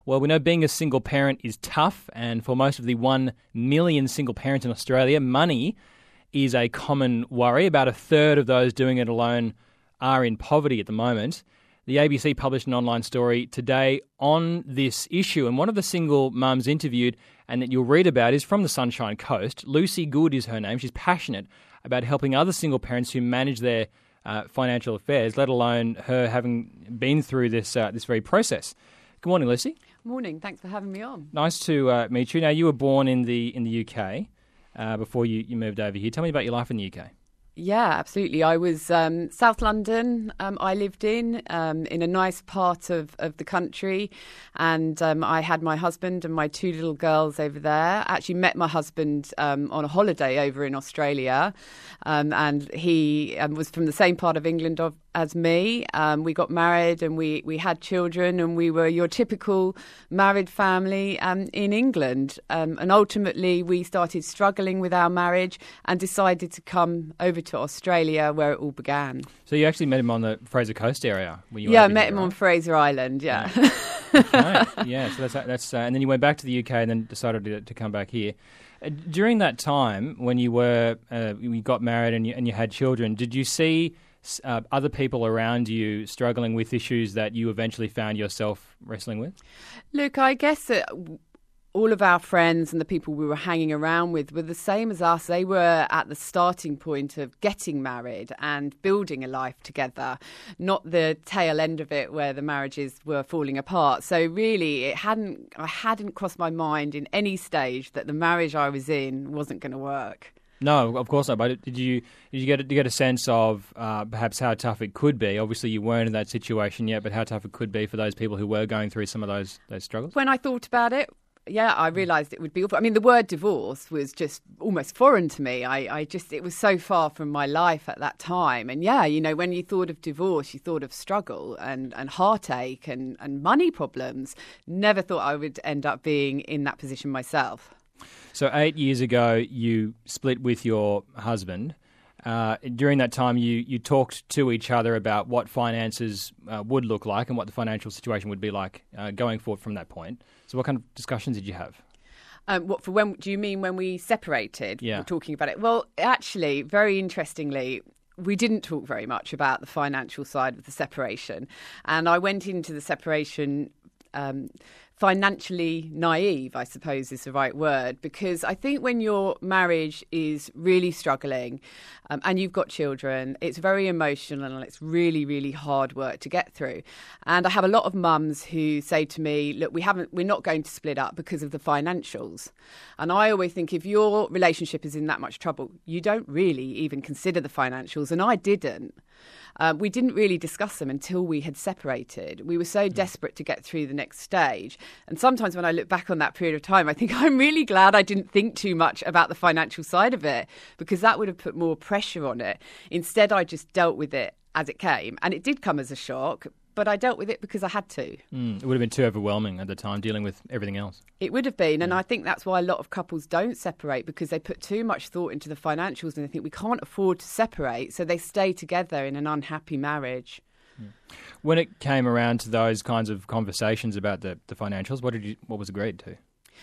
Well, we know being a single parent is tough, and for most of the 1 million single parents in Australia, money is a common worry. About a third of those doing it alone are in poverty at the moment. The ABC published an online story today on this issue, and one of the single mums interviewed and that you'll read about is from the Sunshine Coast. Lucy Good is her name. She's passionate about helping other single parents who manage their financial affairs, let alone her having been through this very process. Good morning, Lucy. Morning. Thanks for having me on. Nice to meet you. Now, you were born in the UK before you moved over here. Tell me about your life in the UK. Yeah, absolutely. I was South London. I lived in a nice part of the country, and I had my husband and my 2 little girls over there. Actually met my husband on a holiday over in Australia, and he was from the same part of England as me. We got married and we had children, and we were your typical married family in England. And ultimately, we started struggling with our marriage and decided to come over to Australia, where it all began. So you actually met him on the Fraser Coast area? I met him on Fraser Island, yeah. Okay. Yeah, so that's and then you went back to the UK and then decided to come back here. During that time, when you got married and you had children, did you see other people around you struggling with issues that you eventually found yourself wrestling with? Look, I guess that all of our friends and the people we were hanging around with were the same as us. They were at the starting point of getting married and building a life together, not the tail end of it where the marriages were falling apart. So really, I hadn't crossed my mind in any stage that the marriage I was in wasn't going to work. No, of course not. But did you get a sense of perhaps how tough it could be? Obviously, you weren't in that situation yet, but how tough it could be for those people who were going through some of those struggles? When I thought about it, yeah, I realised it would be awful. I mean, the word divorce was just almost foreign to me. It was so far from my life at that time. And yeah, when you thought of divorce, you thought of struggle and heartache and money problems. Never thought I would end up being in that position myself. So 8 years ago, you split with your husband. During that time, you talked to each other about what finances would look like and what the financial situation would be like going forward from that point. So what kind of discussions did you have? Do you mean when we separated? Yeah. We're talking about it. Well, actually, very interestingly, we didn't talk very much about the financial side of the separation. And I went into the separation financially naive, I suppose is the right word, because I think when your marriage is really struggling and you've got children, it's very emotional and it's really, really hard work to get through. And I have a lot of mums who say to me, look, we're not going to split up because of the financials. And I always think if your relationship is in that much trouble, you don't really even consider the financials. And I didn't. We didn't really discuss them until we had separated. We were so desperate to get through the next stage. And sometimes when I look back on that period of time, I think I'm really glad I didn't think too much about the financial side of it, because that would have put more pressure on it. Instead, I just dealt with it as it came. And it did come as a shock, but I dealt with it because I had to. It would have been too overwhelming at the time, dealing with everything else. It would have been, and I think that's why a lot of couples don't separate, because they put too much thought into the financials and they think we can't afford to separate, so they stay together in an unhappy marriage. When it came around to those kinds of conversations about the financials, what was agreed to?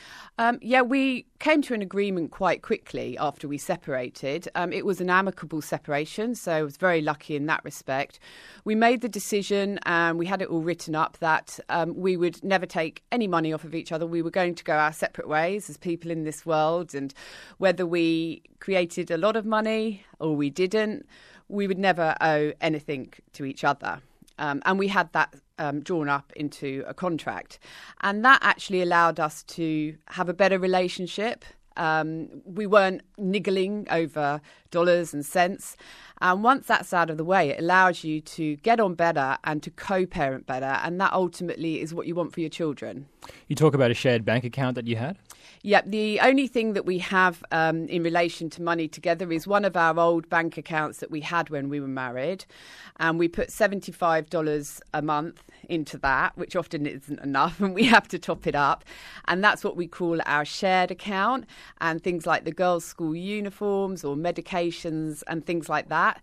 We came to an agreement quite quickly after we separated. It was an amicable separation, so I was very lucky in that respect. We made the decision, and we had it all written up, that we would never take any money off of each other. We were going to go our separate ways as people in this world, and whether we created a lot of money or we didn't, we would never owe anything to each other. And we had that drawn up into a contract. And that actually allowed us to have a better relationship. We weren't niggling over dollars and cents. And once that's out of the way, it allows you to get on better and to co-parent better. And that ultimately is what you want for your children. You talk about a shared bank account that you had? Yeah, the only thing that we have in relation to money together is one of our old bank accounts that we had when we were married. And we put $75 a month into that, which often isn't enough, and we have to top it up. And that's what we call our shared account. And things like the girls' school uniforms or medications and things like that,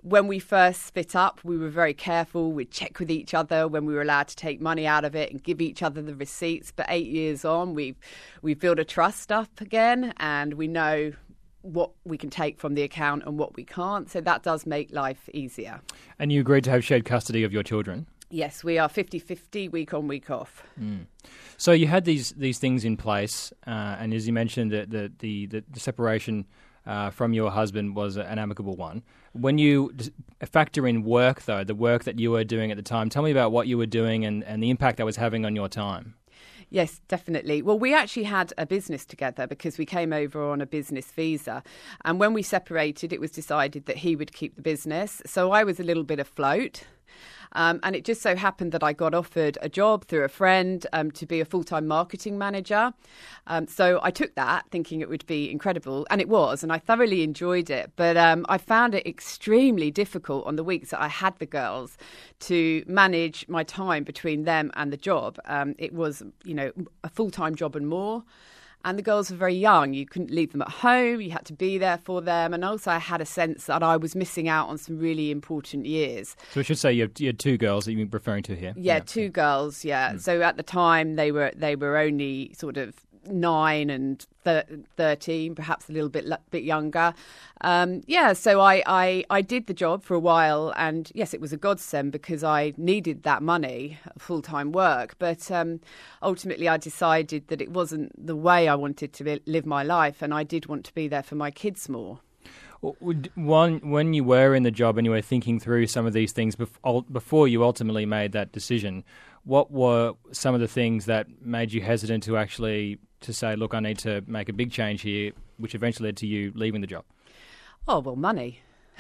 When we first split up, we were very careful. We'd check with each other when we were allowed to take money out of it and give each other the receipts. But 8 years on, we've built a trust up again, and we know what we can take from the account and what we can't. So that does make life easier. And you agreed to have shared custody of your children? Yes, we are 50-50, week on, week off. So you had these things in place, and as you mentioned, the separation from your husband was an amicable one. When you factor in work, though, the work that you were doing at the time, tell me about what you were doing and the impact that was having on your time. Yes, definitely. Well, we actually had a business together because we came over on a business visa. And when we separated, it was decided that he would keep the business. So I was a little bit afloat. And it just so happened that I got offered a job through a friend to be a full-time marketing manager. So I took that thinking it would be incredible. And it was. And I thoroughly enjoyed it. But I found it extremely difficult on the weeks that I had the girls to manage my time between them and the job. It was, a full-time job and more. And the girls were very young. You couldn't leave them at home. You had to be there for them. And also I had a sense that I was missing out on some really important years. So I should say you had two girls that you're referring to here. Yeah, two girls, yeah. So at the time they were only sort of 9 and 13, perhaps a little bit younger. So I did the job for a while, and yes, it was a godsend because I needed that money, full-time work. But ultimately I decided that it wasn't the way I wanted to live my life, and I did want to be there for my kids more. When you were in the job and you were thinking through some of these things before you ultimately made that decision, what were some of the things that made you hesitant to say, look, I need to make a big change here, which eventually led to you leaving the job? Oh, well, money.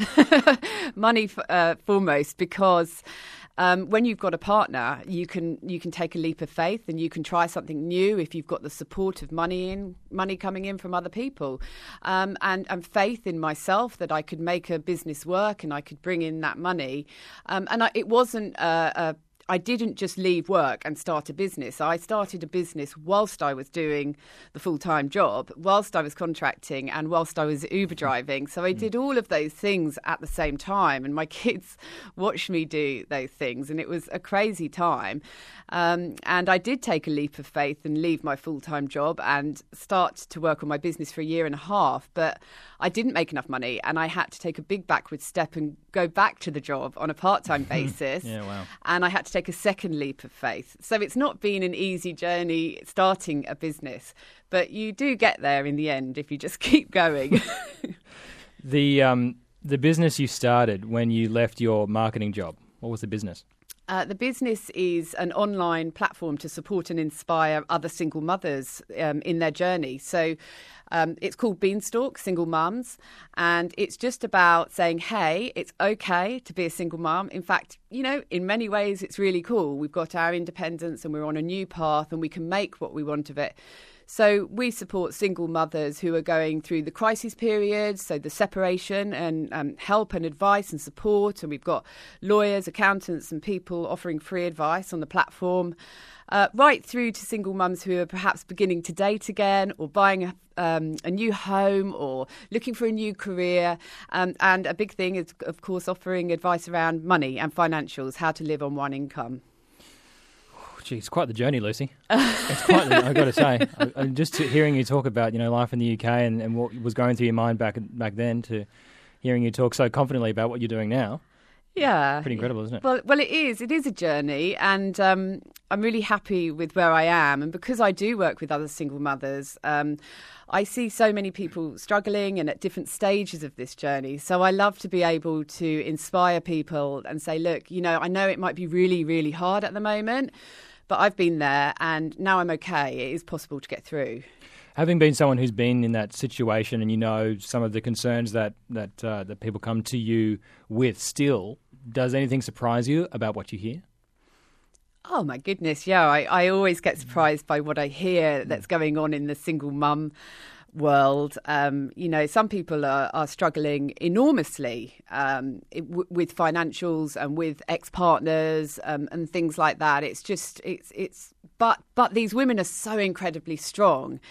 Money foremost, because when you've got a partner, you can take a leap of faith and you can try something new if you've got the support of money coming in from other people, and faith in myself that I could make a business work and I could bring in that money. It wasn't I didn't just leave work and start a business. I started a business whilst I was doing the full-time job, whilst I was contracting and whilst I was Uber driving. So I did all of those things at the same time, and my kids watched me do those things, and it was a crazy time. And I did take a leap of faith and leave my full-time job and start to work on my business for a year and a half. But I didn't make enough money, and I had to take a big backward step and go back to the job on a part-time basis. Yeah, wow. And I had to take a second leap of faith. So it's not been an easy journey starting a business, but you do get there in the end if you just keep going. The business you started when you left your marketing job, what was the business? The business is an online platform to support and inspire other single mothers in their journey. So it's called Beanstalk, Single Mums, and it's just about saying, hey, it's okay to be a single mum. In fact, in many ways, it's really cool. We've got our independence and we're on a new path and we can make what we want of it. So we support single mothers who are going through the crisis period, so the separation, and help and advice and support. And we've got lawyers, accountants and people offering free advice on the platform, right through to single mums who are perhaps beginning to date again or buying a new home or looking for a new career. And a big thing is, of course, offering advice around money and financials, how to live on one income. Gee, it's quite the journey, Lucy. It's quite. I've got to say, just hearing you talk about life in the UK and what was going through your mind back then, to hearing you talk so confidently about what you're doing now. Yeah, pretty incredible, isn't it? Well, it is. It is a journey, and I'm really happy with where I am. And because I do work with other single mothers, I see so many people struggling and at different stages of this journey. So I love to be able to inspire people and say, look, I know it might be really, really hard at the moment, but I've been there and now I'm okay. It is possible to get through. Having been someone who's been in that situation and some of the concerns that people come to you with still, does anything surprise you about what you hear? Oh, my goodness, yeah. I always get surprised by what I hear that's going on in the single mum world. Some people are struggling enormously with financials and with ex-partners and things like that. But these women are so incredibly strong.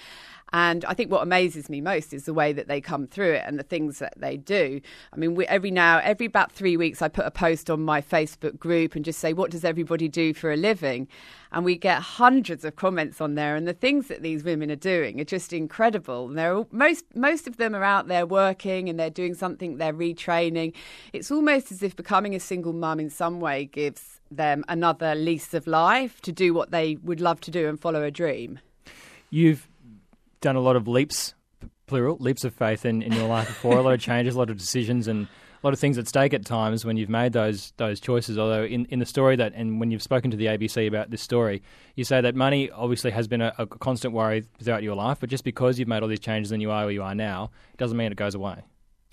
And I think what amazes me most is the way that they come through it and the things that they do. I mean, every about 3 weeks, I put a post on my Facebook group and just say, what does everybody do for a living? And we get hundreds of comments on there. And the things that these women are doing are just incredible. And most of them are out there working and they're doing something, they're retraining. It's almost as if becoming a single mum in some way gives them another lease of life to do what they would love to do and follow a dream. You've done a lot of leaps, plural, leaps of faith in your life before, a lot of changes, a lot of decisions and a lot of things at stake at times when you've made those choices. Although in the story and when you've spoken to the ABC about this story, you say that money obviously has been a constant worry throughout your life, but just because you've made all these changes and you are where you are now, it doesn't mean it goes away.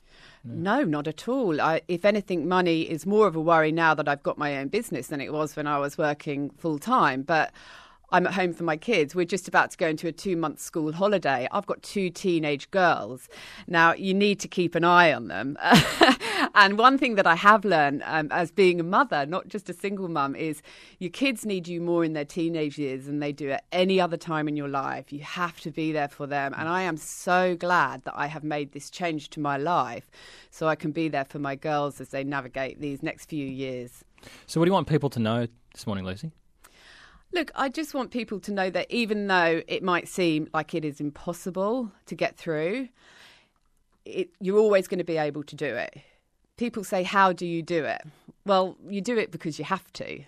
No, not at all. If anything, money is more of a worry now that I've got my own business than it was when I was working full time. But I'm at home for my kids. We're just about to go into a 2-month school holiday. I've got 2 teenage girls. Now, you need to keep an eye on them. And one thing that I have learned as being a mother, not just a single mum, is your kids need you more in their teenage years than they do at any other time in your life. You have to be there for them. And I am so glad that I have made this change to my life so I can be there for my girls as they navigate these next few years. So what do you want people to know this morning, Lucy? Look, I just want people to know that even though it might seem like it is impossible to get through, you're always going to be able to do it. People say, how do you do it? Well, you do it because you have to.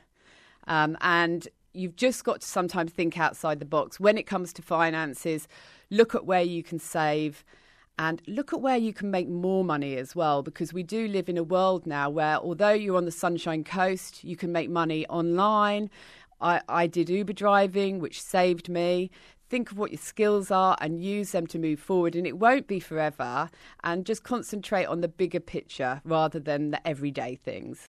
And you've just got to sometimes think outside the box. When it comes to finances, look at where you can save and look at where you can make more money as well, because we do live in a world now where although you're on the Sunshine Coast, you can make money online. I did Uber driving, which saved me. Think of what your skills are and use them to move forward. And it won't be forever. And just concentrate on the bigger picture rather than the everyday things.